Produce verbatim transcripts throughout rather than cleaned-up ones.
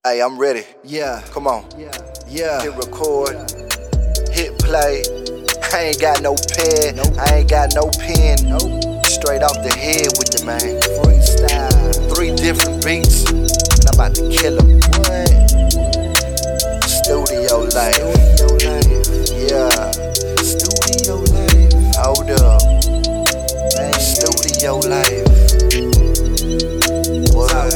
Hey, I'm ready. Yeah. Come on. Yeah. Yeah. Hit record. Hit play. I ain't got no pen. Nope. I ain't got no pen. Nope. Straight off the head with the man. Freestyle. Three different beats, and I'm about to kill 'em. What? Studio life. Studio life. Yeah. Studio life. Hold up. Man. Studio life. What?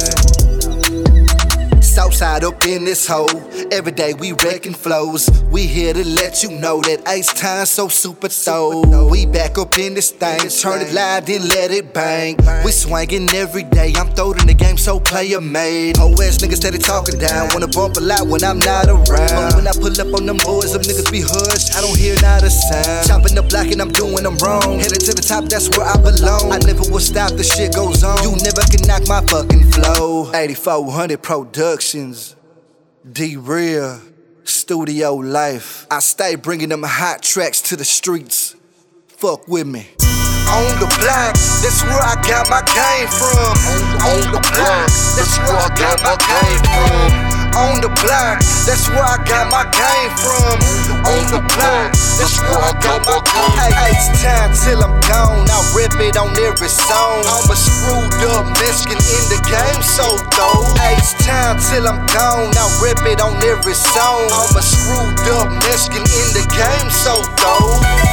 Southside up in this hole. Every day we wrecking flows. We here to let you know that Ace Time so super throw. We back up in this thing. Turn it live, then let it bang. We swinging every day. I'm throwing the game so player made. Whole ass niggas steady talking down. Wanna bump a lot when I'm not around. But when I pull up on them boys, them niggas be hushed. I don't hear not a sound. Chopping the block and I'm doing them wrong. Headed to the top, that's where I belong. I never will stop, the shit goes on. You never can knock my fucking flow. eighty-four hundred Productions. D-Real, Studio Life. I stay bringing them hot tracks to the streets. Fuck with me. On the block, that's where I got my game from. On the block, that's where I got my game from. On the block, that's where I got my game from. On the block, that's where I got my game. Hey, it's time till I'm gone. I rip it on every song. I'm a screwed up Mexican in the game, so though. Hey, it's time till I'm gone. I rip it on every song. I'm a screwed up Mexican in the game, so though.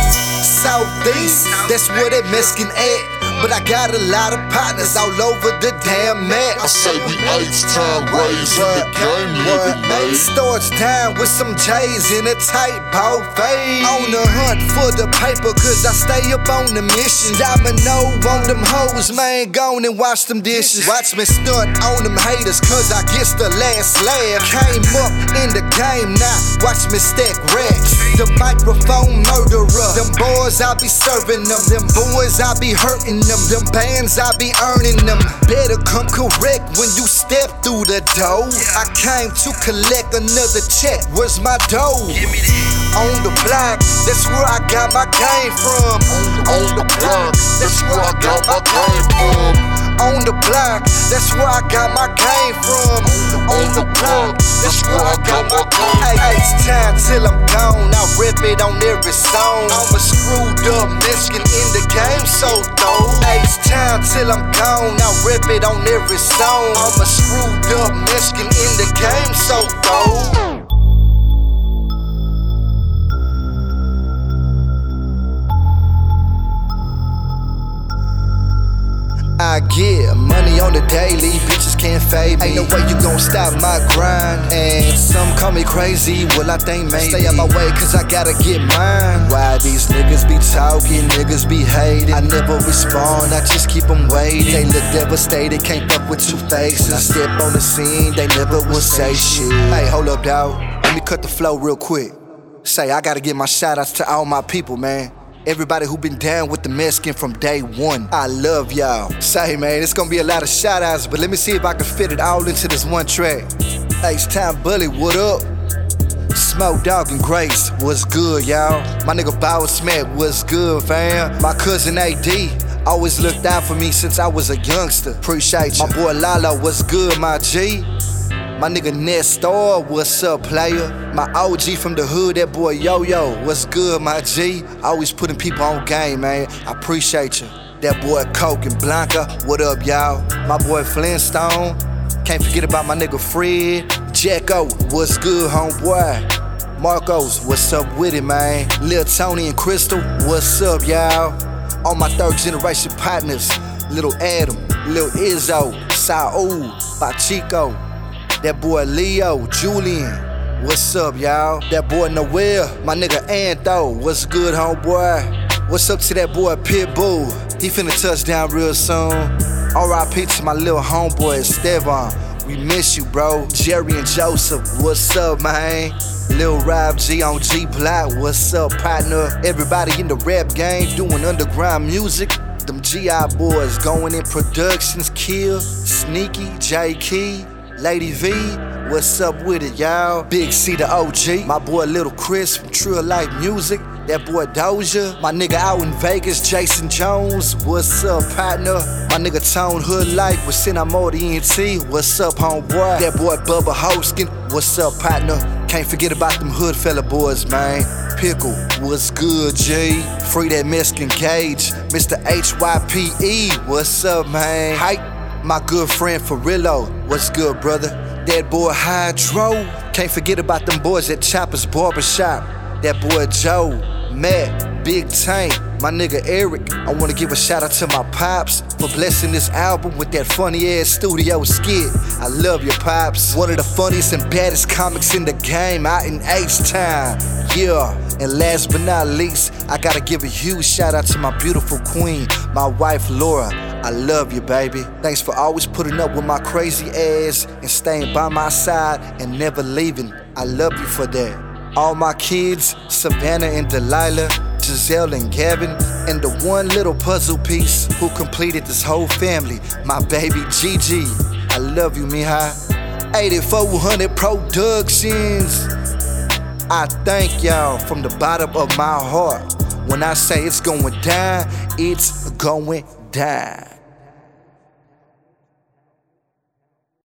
Southeast, that's where that Mexican at. But I got a lot of partners all over the damn map. I say we Ace Time raising the game living, man. Starts down with some J's in a tight ball fade. On the hunt for the paper, cause I stay up on the mission. Domino on them hoes, man, gone and wash them dishes. Watch me stunt on them haters, cause I guess the last slab came up in the game, now watch me stack racks. The microphone murderer, them boys I be serving them. Them boys I be hurting them. Them bands I be earning them. Better come correct when you step through the door. I came to collect another check, where's my dough? On the block, that's where I got my game from. On the block, that's where I got my game from. On the block, that's where I got my game from. On the block, that's where I got my game. Hey, it's time till I'm gone. I rip it on every song. I'm a screwed up Mexican in the game, so though. Hey, it's time till I'm gone. I rip it on every song. I'm a screwed up Mexican in the game, so though. I get money on the daily, bitches can't fade me. Ain't no way you gon' stop my grind. And some call me crazy, well I think maybe stay out my way cause I gotta get mine. Why these niggas be talking, niggas be hating. I never respond, I just keep them waiting. They look devastated, can't fuck with two faces. I step on the scene, they never will say shit. Hey, hold up dawg, let me cut the flow real quick. Say I gotta give my shout outs to all my people, man. Everybody who been down with the Mexican from day one. I love y'all. Say, man, it's gonna be a lot of shout outs, but let me see if I can fit it all into this one track. Ace Time Bully, what up? Smoke Dog and Grace, what's good, y'all? My nigga Bow Smack, what's good, fam? My cousin A D always looked out for me since I was a youngster. Appreciate you. My boy Lalo, what's good, my G? My nigga Nestor, what's up, player? My O G from the hood, that boy Yo-Yo, what's good, my G? Always putting people on game, man. I appreciate you. That boy Coke and Blanca, what up, y'all? My boy Flintstone, can't forget about my nigga Fred. Jacko, what's good, homeboy? Marcos, what's up with it, man? Lil Tony and Crystal, what's up, y'all? All my third generation partners, Little Adam, Lil Izzo, Saul, Pachico. That boy Leo, Julian, what's up, y'all? That boy Noel, my nigga Antho, what's good, homeboy? What's up to that boy Pitbull? He finna touch down real soon. R I P to my little homeboy Esteban, we miss you, bro. Jerry and Joseph, what's up, man? Lil Rob G on G Block, what's up, partner? Everybody in the rap game doing underground music. Them G I boys going in productions, Kill, Sneaky, J Key. Lady V, what's up with it, y'all? Big C the O G, my boy Little Chris from True Life Music. that boy Doja. My nigga out in Vegas, Jason Jones, what's up, partner? My nigga Tone Hood Life with Cinamo E N T, what's up, homeboy? That boy Bubba Hoskin, what's up, partner? Can't forget about them hood fella boys, man. Pickle, what's good, G? Free that Mexican Gage, Mister H Y P E, what's up, man? Hype, my good friend Farillo, what's good, brother? That boy Hydro, can't forget about them boys at Chopper's Barbershop. That boy Joe, Matt, Big Tank, my nigga Eric. I wanna give a shout out to my pops for blessing this album with that funny ass studio skit. I love your pops. One of the funniest and baddest comics in the game out in H-Town. Yeah, and last but not least, I gotta give a huge shout out to my beautiful queen, my wife Laura. I love you, baby. Thanks for always putting up with my crazy ass and staying by my side and never leaving. I love you for that. All my kids, Savannah and Delilah, Giselle and Gavin, and the one little puzzle piece who completed this whole family, my baby Gigi. I love you, mija. eighty-four hundred Productions. I thank y'all from the bottom of my heart. When I say it's going down, it's going down.